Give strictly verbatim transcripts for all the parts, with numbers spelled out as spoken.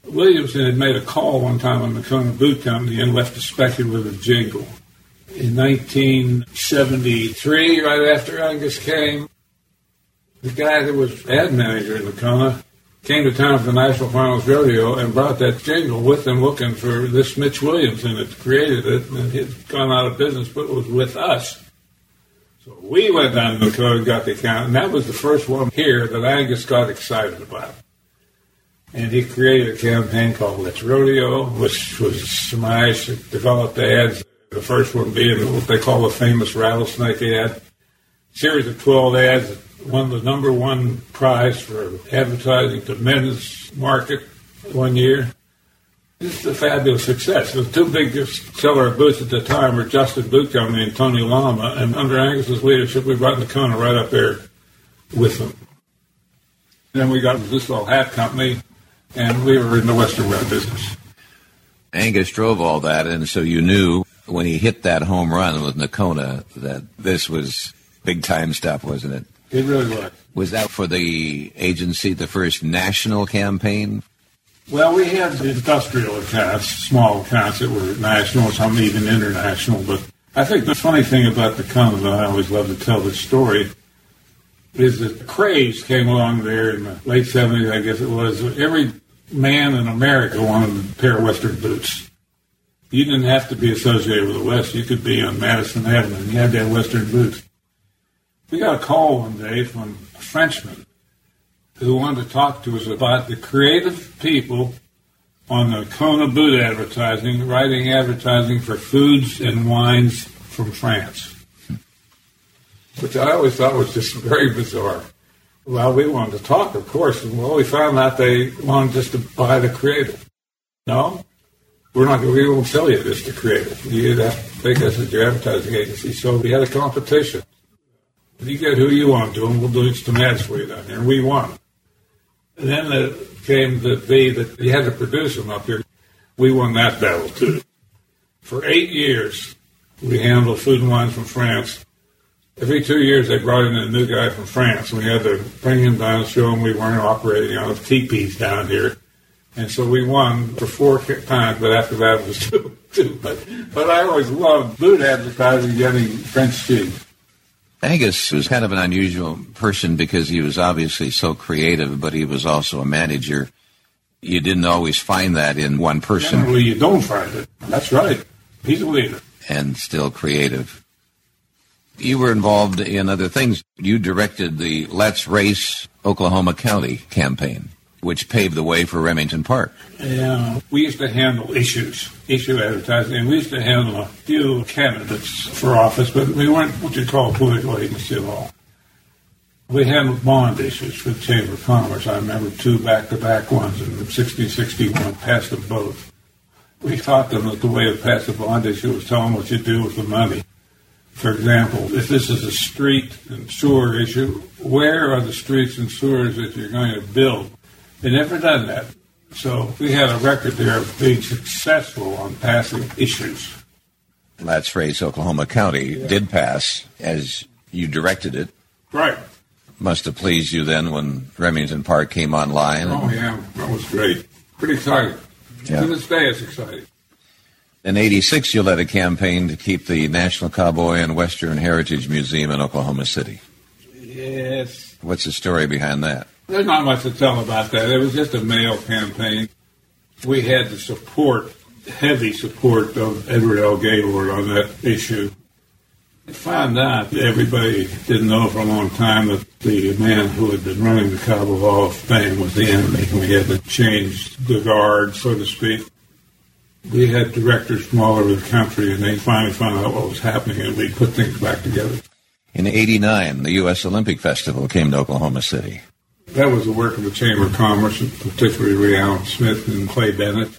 Williamson had made a call one time on the Nakona Boot Company and left a speculative jingle. In nineteen seventy-three, right after Angus came, the guy that was ad manager in Nakona came to town for the National Finals Rodeo and brought that jingle with him looking for this Mitch Williamson that created it, and he had gone out of business, but it was with us. So we went down to Nakona and got the account, and that was the first one here that Angus got excited about. And he created a campaign called Let's Rodeo, which was Smash that developed ads. The first one being what they call the famous rattlesnake ad. A series of twelve ads that won the number one prize for advertising to men's market one year. This is a fabulous success. The two biggest seller of boots at the time were Justin Boot Company and Tony Lama, and under Angus's leadership, we brought Nakona right up there with them. Then we got this little hat company, and we were in the Western wear business. Angus drove all that, and so you knew when he hit that home run with Nakona that this was big-time stuff, wasn't it? It really was. Was that for the agency, the first national campaign? Well, we had industrial accounts, small accounts that were national, some even international. But I think the funny thing about Nakona, and I always love to tell this story, is that the craze came along there in the late seventies, I guess it was. Every man in America wanted a pair of Western boots. You didn't have to be associated with the West. You could be on Madison Avenue, and you had to have Western boots. We got a call one day from a Frenchman who wanted to talk to us about the creative people on the Nakona boot advertising, writing advertising for foods and wines from France, which I always thought was just very bizarre. Well, we wanted to talk, of course, and well, we found out they wanted just to buy the creative. No, we're not. We won't sell you this, the creative. You have to take us as your advertising agency. So we had a competition. You get who you want to, and we'll do some ads for you down here. And we won. And then it came to be that you had to produce them up here. We won that battle, too. For eight years, we handled food and wines from France. Every two years, they brought in a new guy from France. We had to bring him down and show him we weren't operating out of teepees down here. And so we won for four times, but after that it was two. two. But, but I always loved boot advertising getting French cheese. Angus was kind of an unusual person because he was obviously so creative, but he was also a manager. You didn't always find that in one person. Generally, you don't find it. That's right. He's a leader. And still creative. You were involved in other things. You directed the Let's Race Oklahoma County campaign, which paved the way for Remington Park. Yeah, we used to handle issues, issue advertising, and we used to handle a few candidates for office, but we weren't what you call a political agency at all. We handled bond issues for the Chamber of Commerce. I remember two back-to-back ones in sixteen sixty-one, passed them both. We taught them that the way to pass a bond issue was tell them what you do with the money. For example, if this is a street and sewer issue, where are the streets and sewers that you're going to build? They never done that. So we had a record there of being successful on passing issues. Let's Race Oklahoma County yeah. did pass as you directed it. Right. Must have pleased you then when Remington Park came online. Oh, yeah. That was great. Pretty exciting. Yeah. To this day, it's exciting. In eighty-six, you led a campaign to keep the National Cowboy and Western Heritage Museum in Oklahoma City. Yes. What's the story behind that? There's not much to tell about that. It was just a mail campaign. We had the support, heavy support of Edward L. Gaylord on that issue. I found out that everybody didn't know for a long time that the man who had been running the Cowboy Hall of Fame was the enemy. We had to change the guard, so to speak. We had directors from all over the country, and they finally found out what was happening, and we put things back together. In eighty-nine, the U S Olympic Festival came to Oklahoma City. That was the work of the Chamber of Commerce, and particularly Ray Allen Smith and Clay Bennett.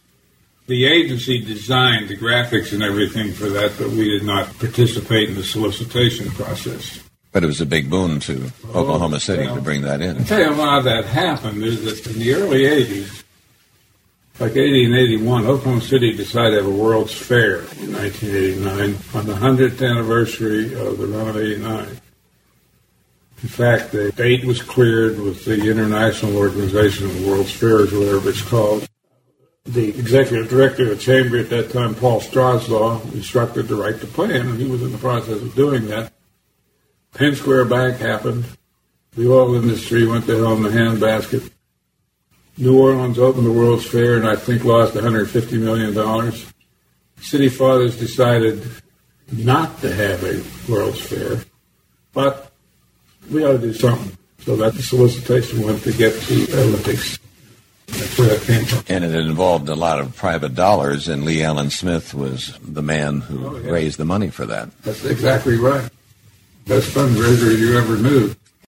The agency designed the graphics and everything for that, but we did not participate in the solicitation process. But it was a big boon to oh, Oklahoma City well, to bring that in. I'll tell you how that happened is that in the early eighties, like eighty and eighty-one, Oklahoma City decided to have a World's Fair in nineteen eighty-nine on the hundredth anniversary of the Run of eighty-nine. In fact, the date was cleared with the International Organization of the World's Fairs, or whatever it's called. The executive director of the chamber at that time, Paul Straslaw, instructed to write the plan, and he was in the process of doing that. Penn Square Bank happened. The oil industry went to hell in a handbasket. New Orleans opened the World's Fair and I think lost one hundred fifty million dollars. City Fathers decided not to have a World's Fair, but we ought to do something. So that solicitation went to get the Olympics. That's where that came from. And it involved a lot of private dollars, and Lee Allen Smith was the man who oh, yeah. raised the money for that. That's exactly right. Best fundraiser you ever knew.